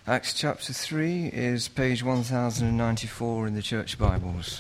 Acts chapter 3 is page 1094 in the Church Bibles.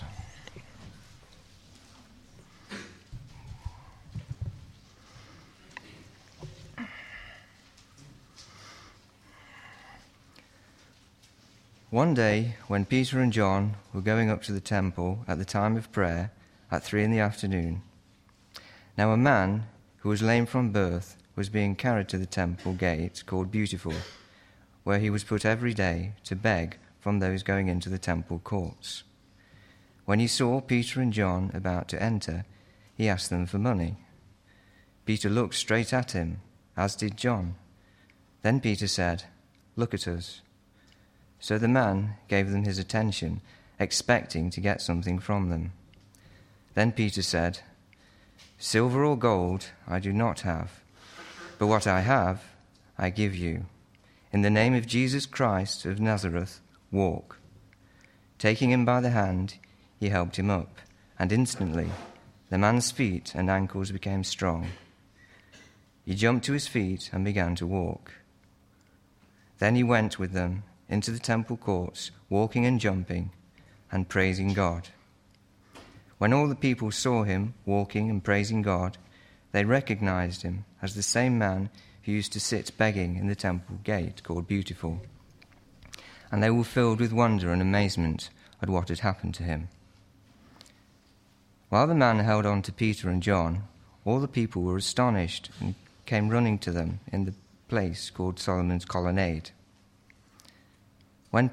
One day, when Peter and John were going up to the temple at the time of prayer at 3 p.m, now a man who was lame from birth was being carried to the temple gate called Beautiful, where he was put every day to beg from those going into the temple courts. When he saw Peter and John about to enter, he asked them for money. Peter looked straight at him, as did John. Then Peter said, "Look at us." So the man gave them his attention, expecting to get something from them. Then Peter said, "Silver or gold I do not have, but what I have I give you. In the name of Jesus Christ of Nazareth, walk." Taking him by the hand, he helped him up, and instantly the man's feet and ankles became strong. He jumped to his feet and began to walk. Then he went with them into the temple courts, walking and jumping and praising God. When all the people saw him walking and praising God, they recognized him as the same man who used to sit begging in the temple gate called Beautiful. And they were filled with wonder and amazement at what had happened to him. While the man held on to Peter and John, all the people were astonished and came running to them in the place called Solomon's Colonnade. When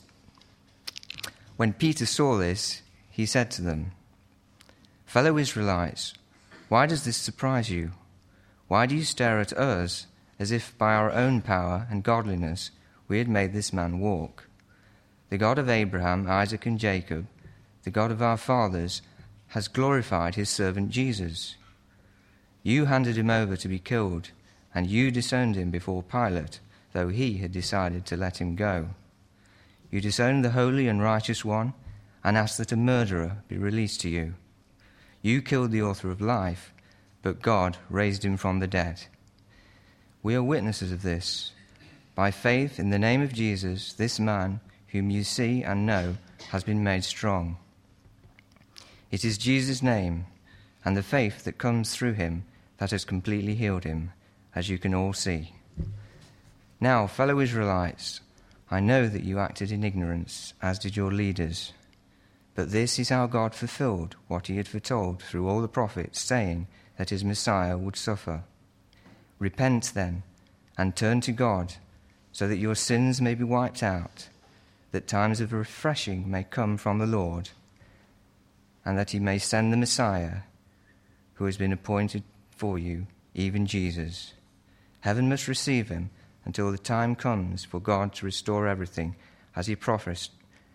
Peter saw this, he said to them, "Fellow Israelites, why does this surprise you? Why do you stare at us as if by our own power and godliness we had made this man walk? The God of Abraham, Isaac, and Jacob, the God of our fathers, has glorified his servant Jesus. You handed him over to be killed, and you disowned him before Pilate, though he had decided to let him go. You disowned the holy and righteous one and asked that a murderer be released to you. You killed the author of life, but God raised him from the dead. We are witnesses of this. By faith in the name of Jesus, this man, whom you see and know, has been made strong. It is Jesus' name and the faith that comes through him that has completely healed him, as you can all see. Now, fellow Israelites, I know that you acted in ignorance, as did your leaders. But this is how God fulfilled what he had foretold through all the prophets, saying that his Messiah would suffer. Repent then, and turn to God, so that your sins may be wiped out, that times of refreshing may come from the Lord, and that he may send the Messiah, who has been appointed for you, even Jesus. Heaven must receive him until the time comes for God to restore everything, as he promised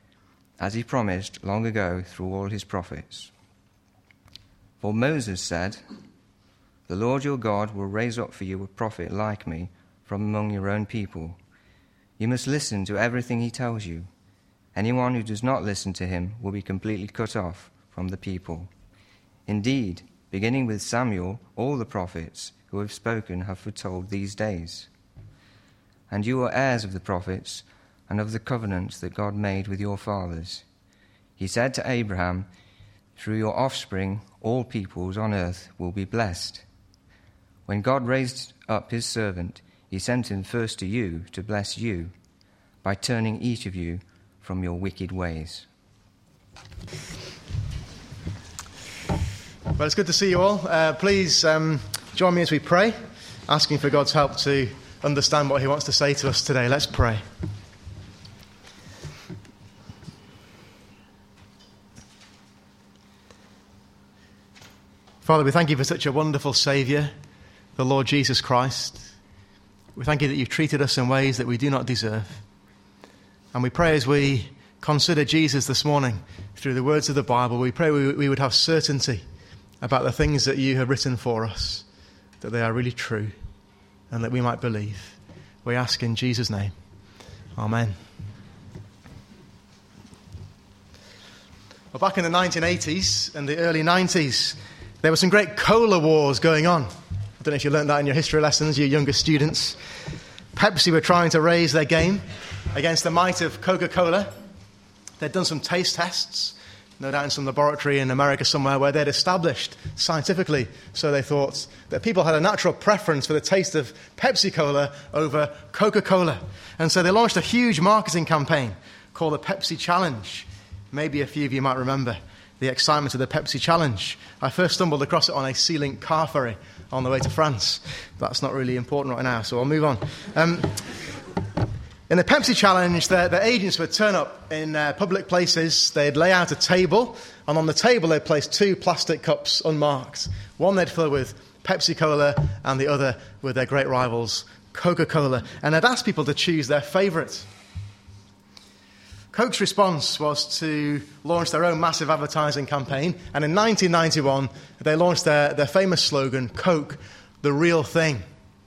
long ago through all his prophets. For Moses said, "The Lord your God will raise up for you a prophet like me from among your own people. You must listen to everything he tells you. Anyone who does not listen to him will be completely cut off from the people. Indeed, beginning with Samuel, all the prophets who have spoken have foretold these days. And you are heirs of the prophets and of the covenant that God made with your fathers. He said to Abraham, 'Through your offspring all peoples on earth will be blessed.' When God raised up his servant, he sent him first to you to bless you by turning each of you from your wicked ways." Well, it's good to see you all. Please join me as we pray, asking for God's help to understand what he wants to say to us today. Let's pray. Father, we thank you for such a wonderful Saviour, the Lord Jesus Christ. We thank you that you've treated us in ways that we do not deserve. And we pray as we consider Jesus this morning through the words of the Bible, we pray we would have certainty about the things that you have written for us, that they are really true, and that we might believe. We ask in Jesus' name. Amen. Well, back in the 1980s and the early 90s, there were some great cola wars going on. I don't know if you learned that in your history lessons, you younger students. Pepsi were trying to raise their game against the might of Coca-Cola. They'd done some taste tests, no doubt in some laboratory in America somewhere, where they'd established scientifically, so they thought, that people had a natural preference for the taste of Pepsi-Cola over Coca-Cola. And so they launched a huge marketing campaign called the Pepsi Challenge. Maybe a few of you might remember the excitement of the Pepsi Challenge. I first stumbled across it on a Sea-Link car ferry on the way to France. That's not really important right now, so I'll move on. In the Pepsi Challenge, the agents would turn up in public places. They'd lay out a table, and on the table they'd place 2 plastic cups unmarked. One they'd fill with Pepsi-Cola, and the other with their great rivals, Coca-Cola. And they'd ask people to choose their favourite. Coke's response was to launch their own massive advertising campaign, and in 1991 they launched their famous slogan, Coke, the real thing.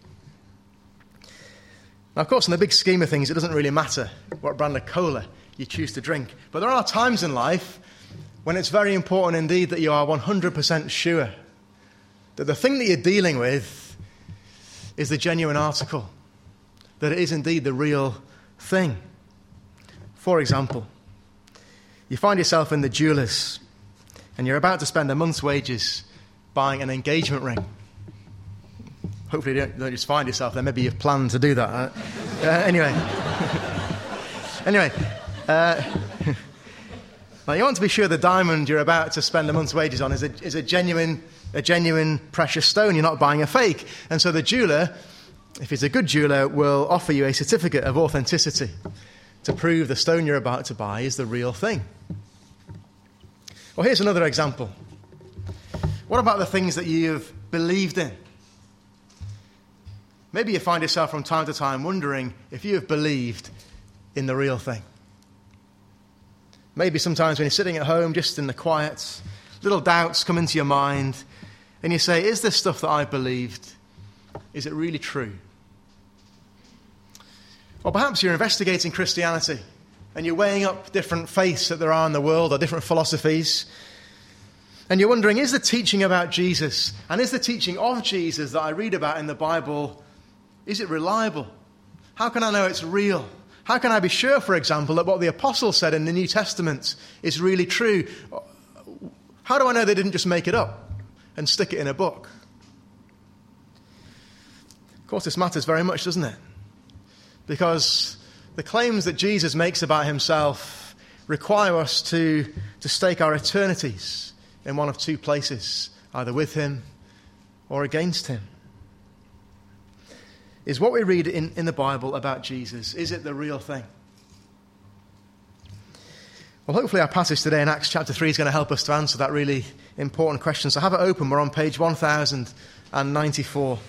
Now, of course, in the big scheme of things, it doesn't really matter what brand of cola you choose to drink. But there are times in life when it's very important indeed that you are 100% sure that the thing that you're dealing with is the genuine article, that it is indeed the real thing. For example, you find yourself in the jeweller's and you're about to spend a month's wages buying an engagement ring. Hopefully you don't just find yourself there. Maybe you've planned to do that. Anyway. Now you want to be sure the diamond you're about to spend a month's wages on is a genuine precious stone. You're not buying a fake. And so the jeweller, if he's a good jeweller, will offer you a certificate of authenticity to prove the stone you're about to buy is the real thing. Well, here's another example. What about the things that you've believed in? Maybe you find yourself from time to time wondering if you have believed in the real thing. Maybe sometimes when you're sitting at home, just in the quiet, little doubts come into your mind, and you say, is this stuff that I've believed, is it really true? Or perhaps you're investigating Christianity, and you're weighing up different faiths that there are in the world, or different philosophies, and you're wondering, is the teaching about Jesus, and is the teaching of Jesus that I read about in the Bible, is it reliable? How can I know it's real? How can I be sure, for example, that what the apostles said in the New Testament is really true? How do I know they didn't just make it up and stick it in a book? Of course, this matters very much, doesn't it? Because the claims that Jesus makes about himself require us to stake our eternities in one of 2 places, either with him or against him. Is what we read in the Bible about Jesus, is it the real thing? Well, hopefully our passage today in Acts chapter 3 is going to help us to answer that really important question. So have it open. We're on page 1094.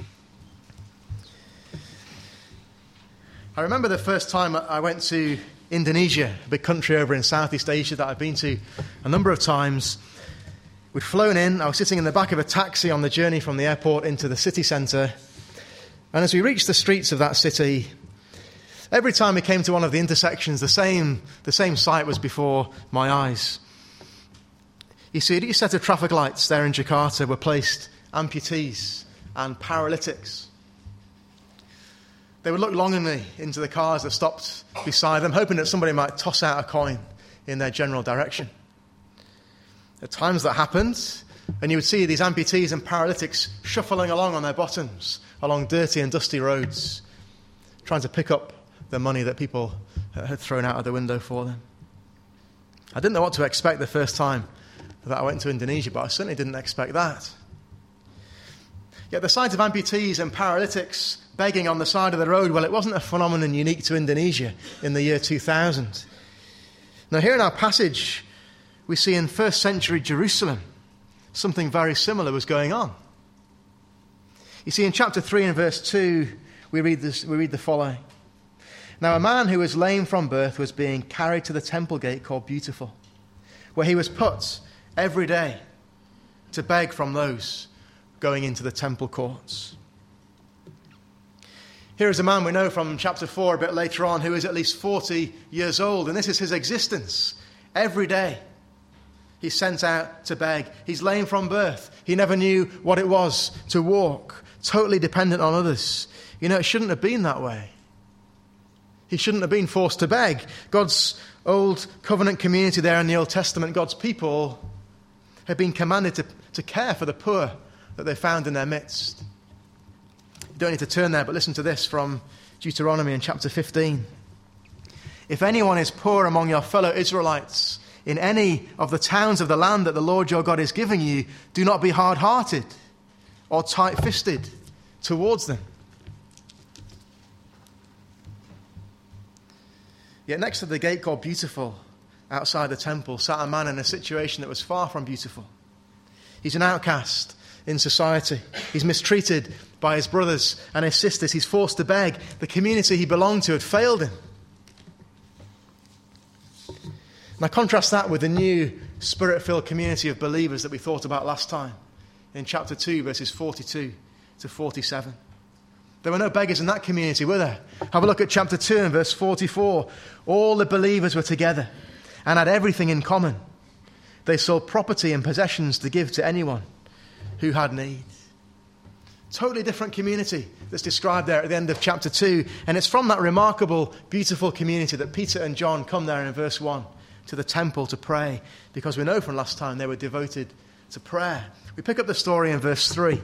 I remember the first time I went to Indonesia, a big country over in Southeast Asia that I've been to a number of times. We'd flown in. I was sitting in the back of a taxi on the journey from the airport into the city centre. And as we reached the streets of that city, every time we came to one of the intersections, the same sight was before my eyes. You see, at each set of traffic lights there in Jakarta were placed amputees and paralytics. They would look longingly into the cars that stopped beside them, hoping that somebody might toss out a coin in their general direction. At times that happened, and you would see these amputees and paralytics shuffling along on their bottoms, along dirty and dusty roads, trying to pick up the money that people had thrown out of the window for them. I didn't know what to expect the first time that I went to Indonesia, but I certainly didn't expect that. Yet the sight of amputees and paralytics begging on the side of the road, well, it wasn't a phenomenon unique to Indonesia in the year 2000. Now, here in our passage, we see in first century Jerusalem, something very similar was going on. You see, in chapter 3 and verse 2, we read the following. Now, a man who was lame from birth was being carried to the temple gate called Beautiful, where he was put every day to beg from those going into the temple courts. Here is a man we know from chapter 4 a bit later on who is at least 40 years old, and this is his existence. Every day he's sent out to beg. He's lame from birth. He never knew what it was to walk, totally dependent on others. You know, it shouldn't have been that way. He shouldn't have been forced to beg. God's old covenant community there in the Old Testament, God's people had been commanded to care for the poor that they found in their midst. You don't need to turn there, but listen to this from Deuteronomy in chapter 15. If anyone is poor among your fellow Israelites in any of the towns of the land that the Lord your God is giving you, do not be hard-hearted or tight-fisted towards them. Yet next to the gate called Beautiful, outside the temple, sat a man in a situation that was far from beautiful. He's an outcast in society. He's mistreated by his brothers and his sisters. He's forced to beg. The community he belonged to had failed him. And I contrast that with the new Spirit-filled community of believers that we thought about last time in chapter 2, verses 42 to 47. There were no beggars in that community, were there? Have a look at chapter 2 and verse 44. All the believers were together and had everything in common. They sold property and possessions to give to anyone who had need. Totally different community that's described there at the end of chapter 2. And it's from that remarkable, beautiful community that Peter and John come there in verse 1 to the temple to pray, because we know from last time they were devoted to prayer. We pick up the story in verse 3.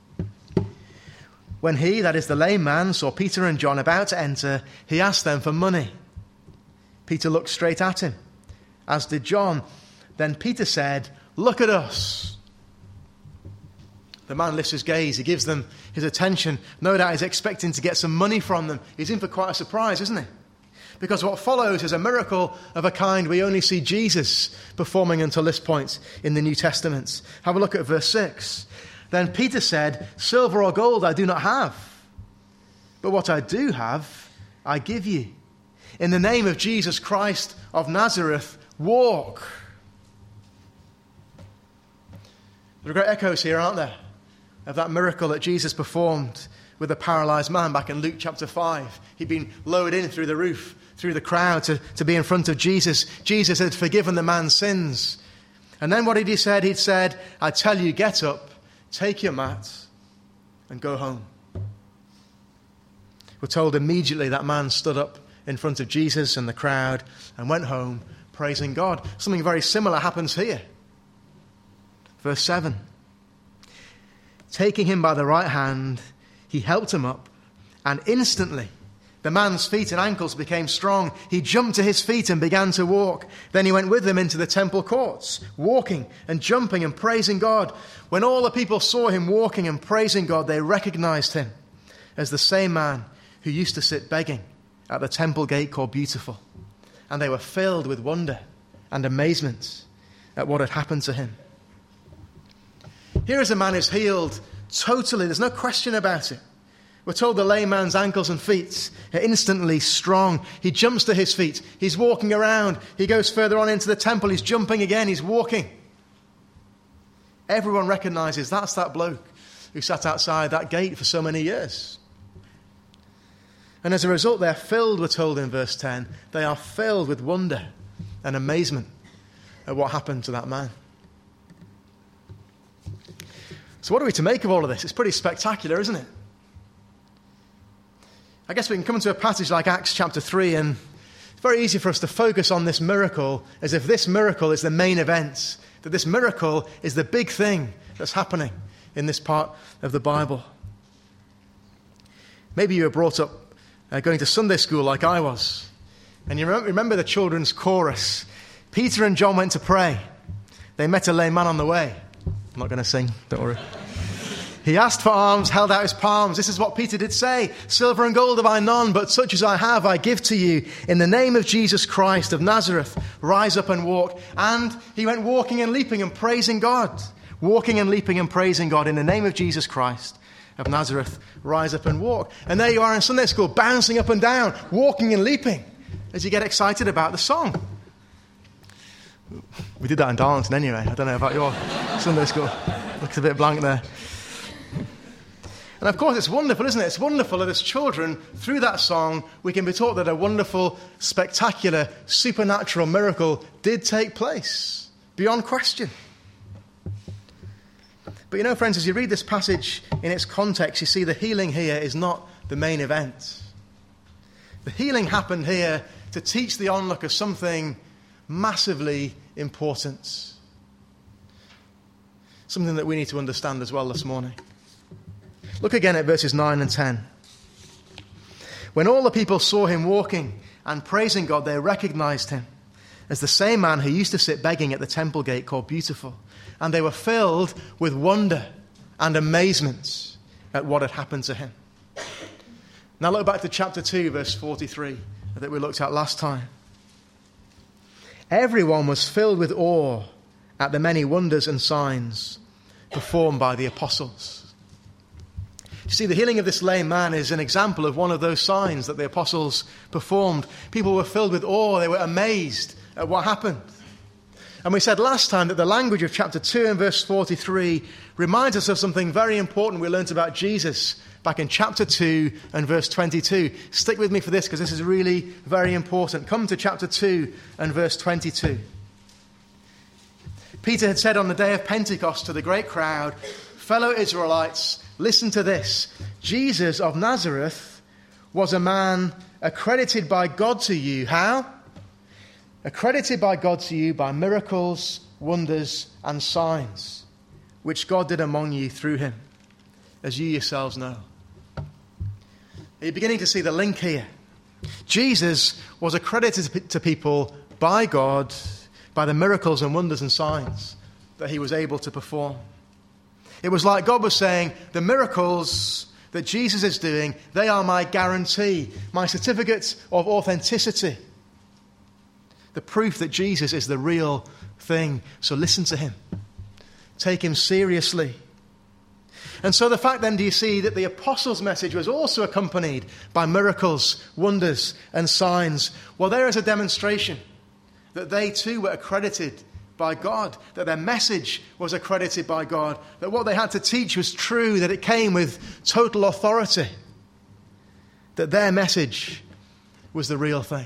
When he, that is the lame man, saw Peter and John about to enter, he asked them for money. Peter looked straight at him, as did John. Then Peter said, "Look at us." The man lifts his gaze. He gives them his attention. No doubt he's expecting to get some money from them. He's in for quite a surprise, isn't he? Because what follows is a miracle of a kind we only see Jesus performing until this point in the New Testament. Have a look at verse 6. Then Peter said, "Silver or gold I do not have, but what I do have, I give you. In the name of Jesus Christ of Nazareth, walk." There are great echoes here, aren't there, of that miracle that Jesus performed with the paralyzed man back in Luke chapter 5. He'd been lowered in through the roof, through the crowd, to be in front of Jesus. Jesus had forgiven the man's sins. And then what had he said? He'd said, "I tell you, get up, take your mat, and go home." We're told immediately that man stood up in front of Jesus and the crowd and went home praising God. Something very similar happens here. Verse 7. Taking him by the right hand, he helped him up, and instantly the man's feet and ankles became strong. He jumped to his feet and began to walk. Then he went with them into the temple courts, walking and jumping and praising God. When all the people saw him walking and praising God, they recognized him as the same man who used to sit begging at the temple gate called Beautiful. And they were filled with wonder and amazement at what had happened to him. Here is a man who's healed totally. There's no question about it. We're told the lame man's ankles and feet are instantly strong. He jumps to his feet. He's walking around. He goes further on into the temple. He's jumping again. He's walking. Everyone recognizes that's that bloke who sat outside that gate for so many years. And as a result, they're filled, we're told in verse 10, they are filled with wonder and amazement at what happened to that man. So what are we to make of all of this? It's pretty spectacular, isn't it? I guess we can come into a passage like Acts chapter 3, and it's very easy for us to focus on this miracle as if this miracle is the main event, that this miracle is the big thing that's happening in this part of the Bible. Maybe you were brought up going to Sunday school like I was, and you remember the children's chorus. Peter and John went to pray. They met a lame man on the way. I'm not going to sing, don't worry. He asked for alms, held out his palms. This is what Peter did say. "Silver and gold have I none, but such as I have I give to you. In the name of Jesus Christ of Nazareth, rise up and walk." And he went walking and leaping and praising God. Walking and leaping and praising God. In the name of Jesus Christ of Nazareth, rise up and walk. And there you are in Sunday school, bouncing up and down, walking and leaping, as you get excited about the song. We did that in Darlington anyway. I don't know about your Sunday school. Looks a bit blank there. And of course it's wonderful, isn't it? It's wonderful that as children, through that song, we can be taught that a wonderful, spectacular, supernatural miracle did take place, beyond question. But you know, friends, as you read this passage in its context, you see the healing here is not the main event. The healing happened here to teach the onlooker something massively important. Something that we need to understand as well this morning. Look again at verses 9 and 10. When all the people saw him walking and praising God, they recognized him as the same man who used to sit begging at the temple gate called Beautiful. And they were filled with wonder and amazement at what had happened to him. Now look back to chapter 2, verse 43 that we looked at last time. Everyone was filled with awe at the many wonders and signs performed by the apostles. You see, the healing of this lame man is an example of one of those signs that the apostles performed. People were filled with awe. They were amazed at what happened. And we said last time that the language of chapter 2 and verse 43 reminds us of something very important we learnt about Jesus back in chapter 2 and verse 22. Stick with me for this because this is really very important. Come to chapter 2 and verse 22. Peter had said on the day of Pentecost to the great crowd, "Fellow Israelites, listen to this. Jesus of Nazareth was a man accredited by God to you." How? Accredited by God to you by miracles, wonders, and signs, which God did among you through him, as you yourselves know. Are you beginning to see the link here? Jesus was accredited to people by God by the miracles and wonders and signs that he was able to perform. It was like God was saying, the miracles that Jesus is doing, they are my guarantee, my certificate of authenticity. The proof that Jesus is the real thing. So listen to him. Take him seriously. And so the fact then, do you see that the apostles' message was also accompanied by miracles, wonders, and signs? Well, there is a demonstration that they too were accredited by God, that their message was accredited by God, that what they had to teach was true, that it came with total authority, that their message was the real thing.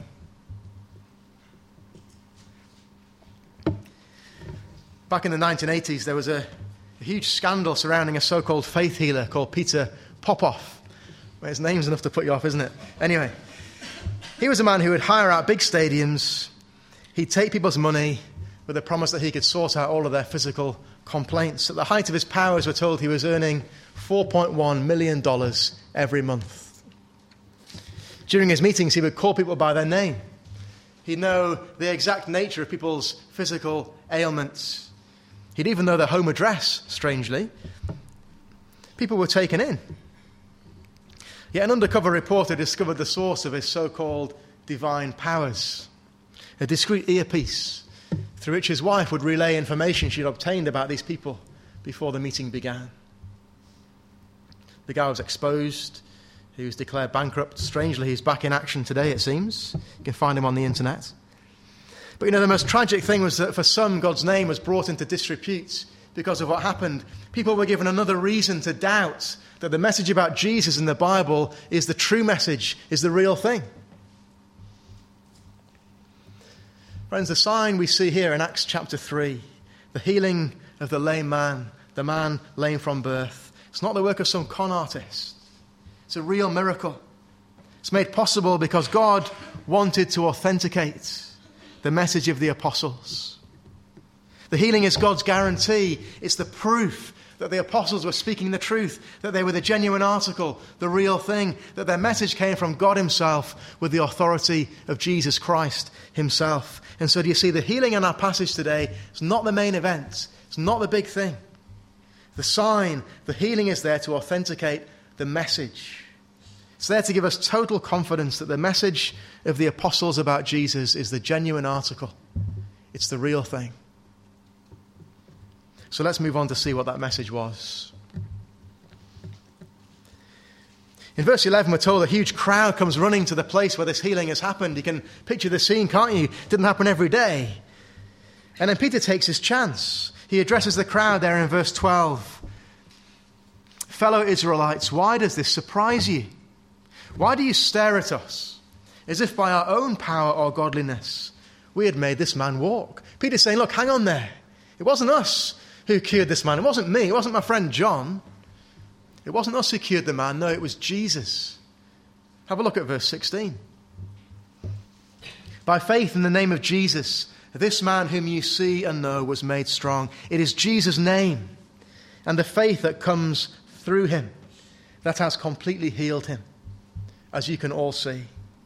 Back in the 1980s, there was a huge scandal surrounding a so-called faith healer called Peter Popoff. Well, his name's enough to put you off, isn't it? Anyway, he was a man who would hire out big stadiums. He'd take people's money with the promise that he could sort out all of their physical complaints. At the height of his powers, we're told he was earning $4.1 million every month. During his meetings, he would call people by their name. He'd know the exact nature of people's physical ailments. He'd even know their home address, strangely. People were taken in. Yet an undercover reporter discovered the source of his so-called divine powers. A discreet earpiece through which his wife would relay information she'd obtained about these people before the meeting began. The guy was exposed. He was declared bankrupt. Strangely, he's back in action today, it seems. You can find him on the internet. But the most tragic thing was that for some, God's name was brought into disrepute because of what happened. People were given another reason to doubt that the message about Jesus in the Bible is the true message, is the real thing. Friends, the sign we see here in Acts chapter 3, the healing of the lame man, the man lame from birth, it's not the work of some con artist. It's a real miracle. It's made possible because God wanted to authenticate the message of the apostles. The healing is God's guarantee. It's the proof that the apostles were speaking the truth, that they were the genuine article, the real thing, that their message came from God himself with the authority of Jesus Christ himself. And so do you see, the healing in our passage today is not the main event. It's not the big thing. The sign, the healing is there to authenticate the message. It's there to give us total confidence that the message of the apostles about Jesus is the genuine article. It's the real thing. So let's move on to see what that message was. In verse 11, we're told a huge crowd comes running to the place where this healing has happened. You can picture the scene, can't you? It didn't happen every day. And then Peter takes his chance. He addresses the crowd there in verse 12. "Fellow Israelites, why does this surprise you? Why do you stare at us as if by our own power or godliness we had made this man walk?" Peter's saying, look, hang on there. It wasn't us who cured this man. It wasn't me. It wasn't my friend John. It wasn't us who cured the man. No, it was Jesus. Have a look at verse 16. By faith in the name of Jesus, this man whom you see and know was made strong. It is Jesus' name and the faith that comes through him that has completely healed him, as you can all see.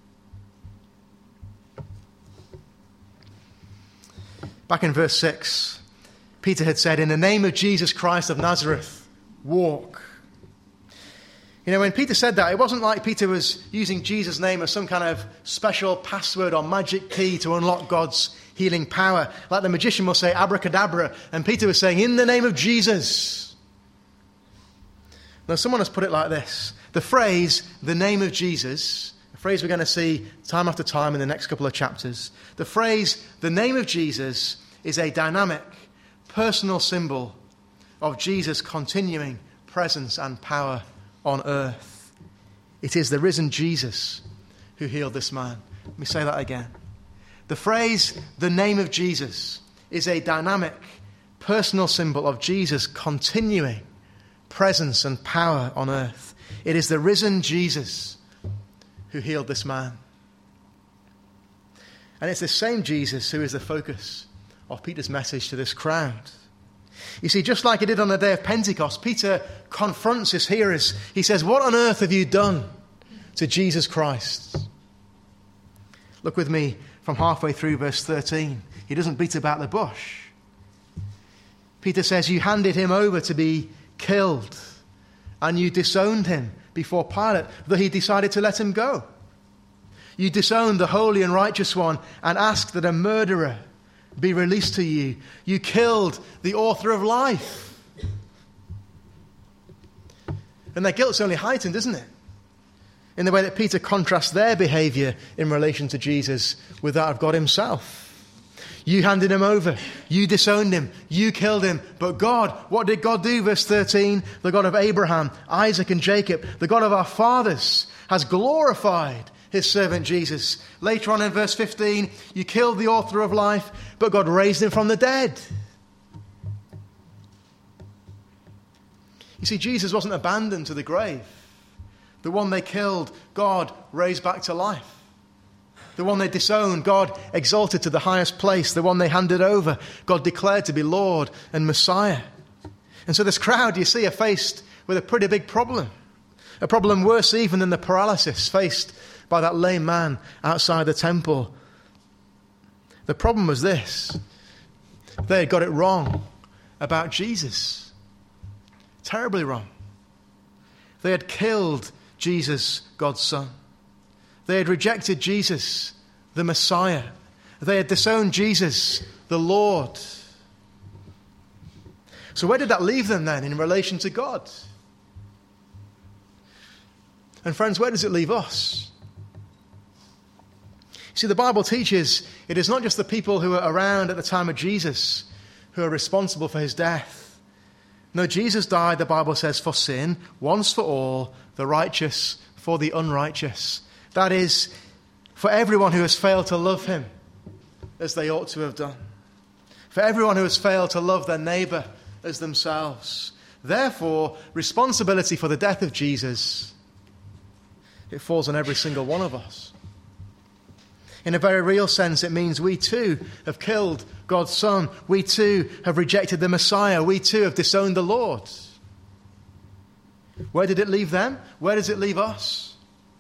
Back in verse 6, Peter had said, in the name of Jesus Christ of Nazareth, walk. You know, when Peter said that, it wasn't like Peter was using Jesus' name as some kind of special password or magic key to unlock God's healing power. Like the magician will say abracadabra, and Peter was saying, in the name of Jesus. Now, someone has put it like this. The phrase, the name of Jesus, a phrase we're going to see time after time in the next couple of chapters. The phrase, the name of Jesus, is a dynamic, personal symbol of Jesus' continuing presence and power on earth. It is the risen Jesus who healed this man. Let me say that again. The phrase, the name of Jesus, is a dynamic, personal symbol of Jesus' continuing presence and power on earth. It is the risen Jesus who healed this man. And it's the same Jesus who is the focus of Peter's message to this crowd. You see, just like he did on the day of Pentecost, Peter confronts his hearers. He says, what on earth have you done to Jesus Christ? Look with me from halfway through verse 13. He doesn't beat about the bush. Peter says, you handed him over to be killed, and you disowned him before Pilate, though he decided to let him go. You disowned the holy and righteous one and asked that a murderer be released to you. You killed the author of life. And their guilt's only heightened, isn't it? In the way that Peter contrasts their behavior in relation to Jesus with that of God himself. You handed him over. You disowned him. You killed him. But God, what did God do? Verse 13, the God of Abraham, Isaac and Jacob, the God of our fathers, has glorified his servant Jesus. Later on in verse 15, you killed the author of life, but God raised him from the dead. You see, Jesus wasn't abandoned to the grave. The one they killed, God raised back to life. The one they disowned, God exalted to the highest place. The one they handed over, God declared to be Lord and Messiah. And so this crowd, you see, are faced with a pretty big problem. A problem worse even than the paralysis faced by that lame man outside the temple. The problem was this. They had got it wrong about Jesus. Terribly wrong. They had killed Jesus, God's Son. They had rejected Jesus, the Messiah. They had disowned Jesus, the Lord. So where did that leave them then in relation to God? And friends, where does it leave us? See, the Bible teaches it is not just the people who were around at the time of Jesus who are responsible for his death. No, Jesus died, the Bible says, for sin, once for all, the righteous for the unrighteous. That is, for everyone who has failed to love him as they ought to have done. For everyone who has failed to love their neighbour as themselves. Therefore, responsibility for the death of Jesus, it falls on every single one of us. In a very real sense, it means we too have killed God's Son. We too have rejected the Messiah. We too have disowned the Lord. Where did it leave them? Where does it leave us?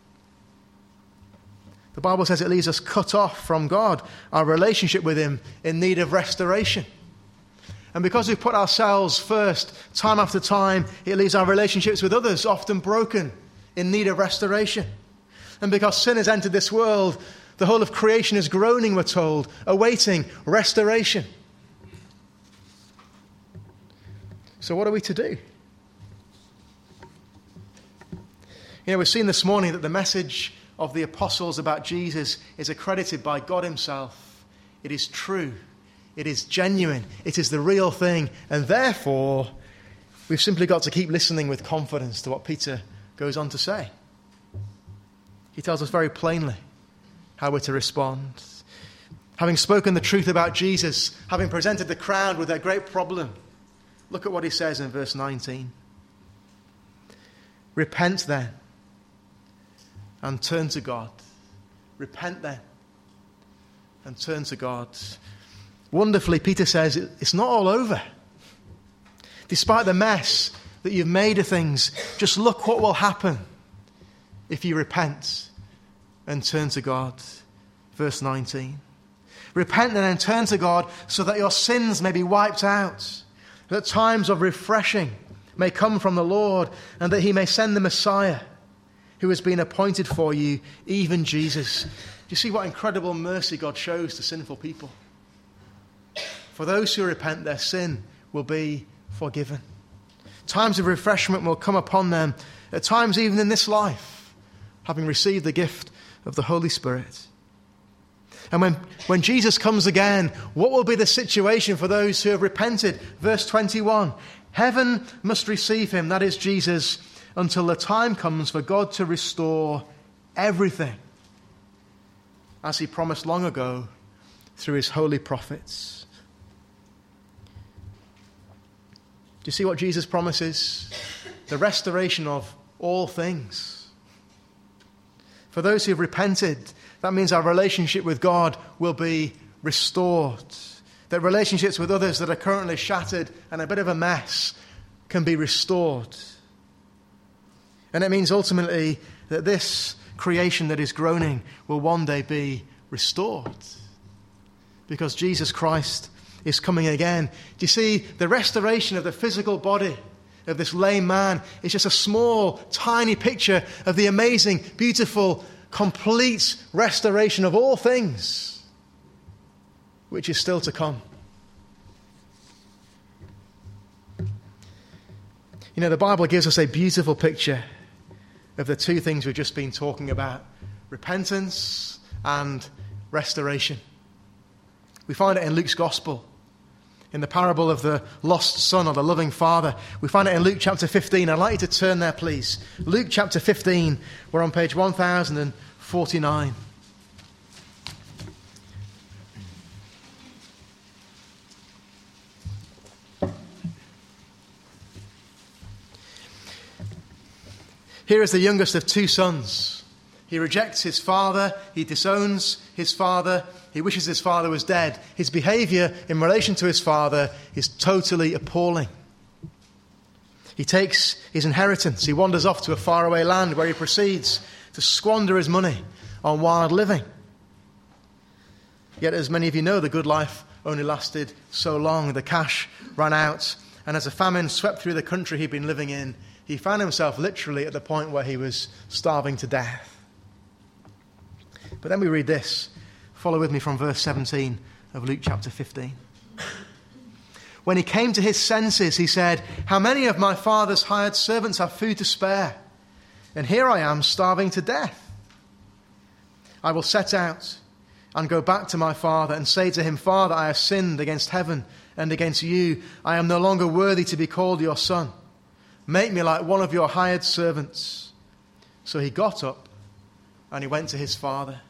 The Bible says it leaves us cut off from God, our relationship with him in need of restoration. And because we've put ourselves first, time after time, it leaves our relationships with others often broken, in need of restoration. And because sin has entered this world, the whole of creation is groaning, we're told, awaiting restoration. So what are we to do? You know, we've seen this morning that the message of the apostles about Jesus is accredited by God himself. It is true. It is genuine. It is the real thing. And therefore, we've simply got to keep listening with confidence to what Peter goes on to say. He tells us very plainly how we're to respond. Having spoken the truth about Jesus, having presented the crowd with their great problem, look at what he says in verse 19. Repent then and turn to God. Repent then and turn to God. Wonderfully, Peter says it's not all over. Despite the mess that you've made of things, just look what will happen if you repent and turn to God. Verse 19. Repent and then turn to God so that your sins may be wiped out, that times of refreshing may come from the Lord, and that he may send the Messiah who has been appointed for you, even Jesus. Do you see what incredible mercy God shows to sinful people? For those who repent, their sin will be forgiven. Times of refreshment will come upon them, at times even in this life, having received the gift of the Holy Spirit. And when Jesus comes again, what will be the situation for those who have repented? Verse 21, heaven must receive him, that is Jesus, until the time comes for God to restore everything, as he promised long ago through his holy prophets. Do you see what Jesus promises? The restoration of all things. For those who have repented, that means our relationship with God will be restored. That relationships with others that are currently shattered and a bit of a mess can be restored. And it means ultimately that this creation that is groaning will one day be restored. Because Jesus Christ is coming again. Do you see, the restoration of the physical body of this lame man is just a small, tiny picture of the amazing, beautiful, complete restoration of all things, which is still to come. You know, the Bible gives us a beautiful picture of the two things we've just been talking about: repentance and restoration. We find it in Luke's Gospel, in the parable of the lost son or the loving father. We find it in Luke chapter 15. I'd like you to turn there, please. Luke chapter 15. We're on page 1049. Here is the youngest of two sons. He rejects his father. He disowns his father. He wishes his father was dead. His behavior in relation to his father is totally appalling. He takes his inheritance. He wanders off to a faraway land where he proceeds to squander his money on wild living. Yet, as many of you know, the good life only lasted so long. The cash ran out, and as a famine swept through the country he'd been living in, he found himself literally at the point where he was starving to death. But then we read this. Follow with me from verse 17 of Luke chapter 15. When he came to his senses, he said, "How many of my father's hired servants have food to spare? And here I am starving to death. I will set out and go back to my father and say to him, 'Father, I have sinned against heaven and against you. I am no longer worthy to be called your son. Make me like one of your hired servants.' So he got up and he went to his father."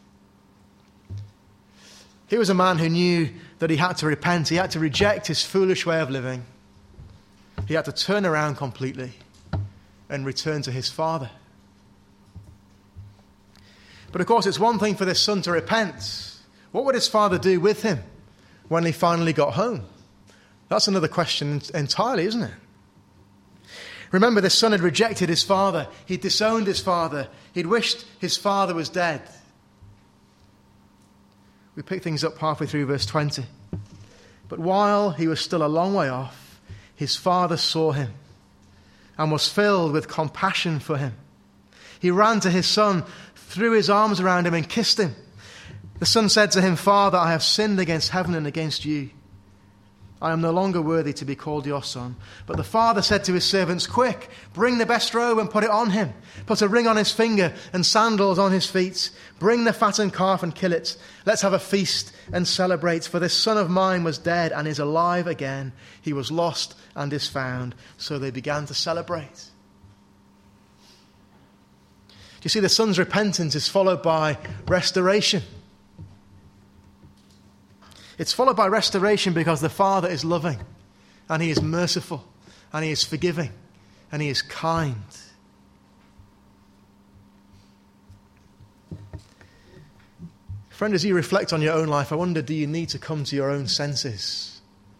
He was a man who knew that he had to repent. He had to reject his foolish way of living. He had to turn around completely and return to his father. But of course, it's one thing for this son to repent. What would his father do with him when he finally got home? That's another question entirely, isn't it? Remember, this son had rejected his father. He'd disowned his father. He'd wished his father was dead. We pick things up halfway through verse 20. But while he was still a long way off, his father saw him and was filled with compassion for him. He ran to his son, threw his arms around him and kissed him. The son said to him, "Father, I have sinned against heaven and against you. I am no longer worthy to be called your son." But the father said to his servants, "Quick, bring the best robe and put it on him. Put a ring on his finger and sandals on his feet. Bring the fattened calf and kill it. Let's have a feast and celebrate. For this son of mine was dead and is alive again. He was lost and is found." So they began to celebrate. Do you see, the son's repentance is followed by restoration. It's followed by restoration because the Father is loving, and he is merciful, and he is forgiving, and he is kind. Friend, as you reflect on your own life, I wonder, do you need to come to your own senses?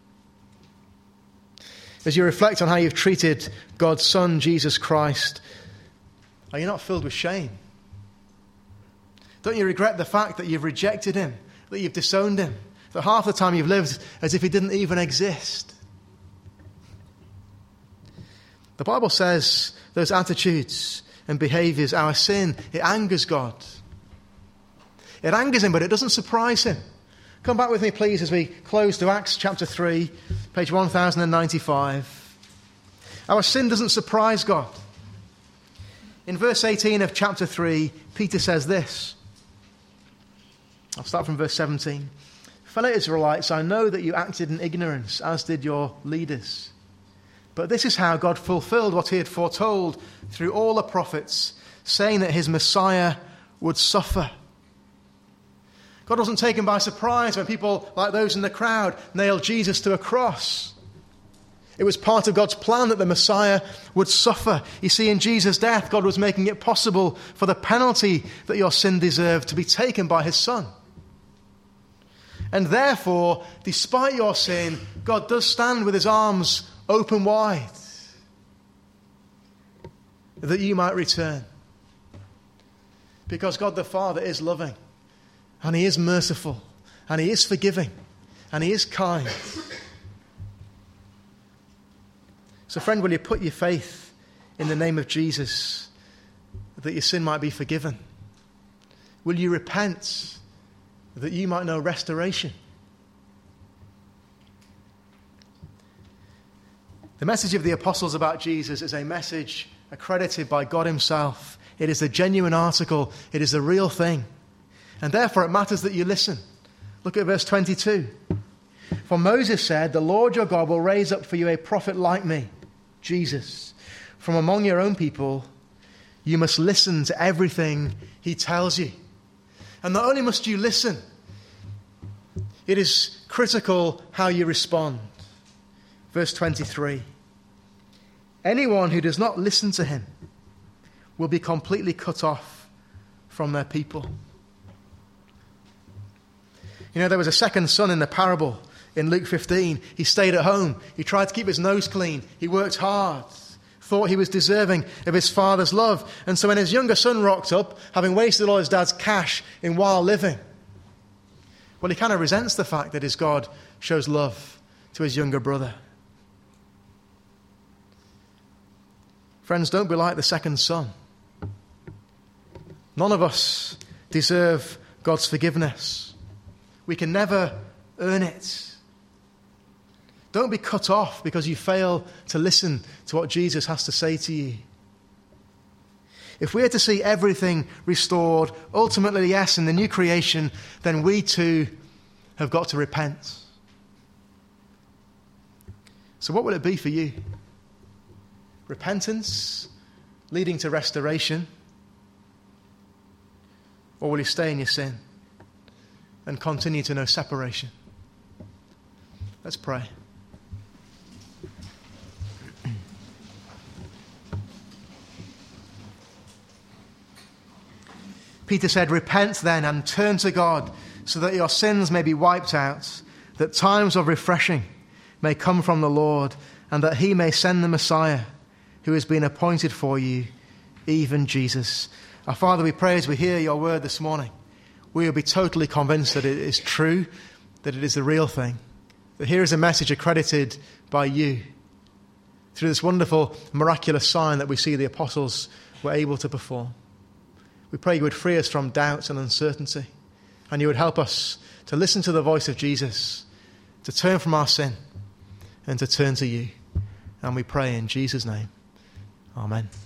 As you reflect on how you've treated God's Son, Jesus Christ, are you not filled with shame? Don't you regret the fact that you've rejected him, that you've disowned him, that half the time you've lived as if he didn't even exist? The Bible says those attitudes and behaviors, our sin, it angers God. It angers him, but it doesn't surprise him. Come back with me, please, as we close to Acts chapter 3, page 1095. Our sin doesn't surprise God. In verse 18 of chapter 3, Peter says this. I'll start from verse 17. Fellow Israelites, I know that you acted in ignorance, as did your leaders. But this is how God fulfilled what he had foretold through all the prophets, saying that his Messiah would suffer. God wasn't taken by surprise when people like those in the crowd nailed Jesus to a cross. It was part of God's plan that the Messiah would suffer. You see, in Jesus' death, God was making it possible for the penalty that your sin deserved to be taken by his Son. And therefore, despite your sin, God does stand with his arms open wide that you might return. Because God the Father is loving, and he is merciful, and he is forgiving, and he is kind. So friend, will you put your faith in the name of Jesus that your sin might be forgiven? Will you repent that you might know restoration? The message of the apostles about Jesus is a message accredited by God himself. It is a genuine article. It is a real thing. And therefore it matters that you listen. Look at verse 22. For Moses said, the Lord your God will raise up for you a prophet like me, Jesus. From among your own people, you must listen to everything he tells you. And not only must you listen, it is critical how you respond. Verse 23. Anyone who does not listen to him will be completely cut off from their people. You know, there was a second son in the parable in Luke 15. He stayed at home. He tried to keep his nose clean. He worked hard. Thought he was deserving of his father's love. And so when his younger son rocked up, having wasted all his dad's cash in wild living, well, he kind of resents the fact that his God shows love to his younger brother. Friends, don't be like the second son. None of us deserve God's forgiveness. We can never earn it. Don't be cut off because you fail to listen to what Jesus has to say to you. If we are to see everything restored, ultimately, yes, in the new creation, then we too have got to repent. So what will it be for you? Repentance leading to restoration? Or will you stay in your sin and continue to know separation? Let's pray. Peter said, repent then and turn to God so that your sins may be wiped out, that times of refreshing may come from the Lord, and that he may send the Messiah who has been appointed for you, even Jesus. Our Father, we pray as we hear your word this morning, we will be totally convinced that it is true, that it is the real thing, that here is a message accredited by you through this wonderful, miraculous sign that we see the apostles were able to perform. We pray you would free us from doubts and uncertainty, and you would help us to listen to the voice of Jesus, to turn from our sin, and to turn to you. And we pray in Jesus' name. Amen.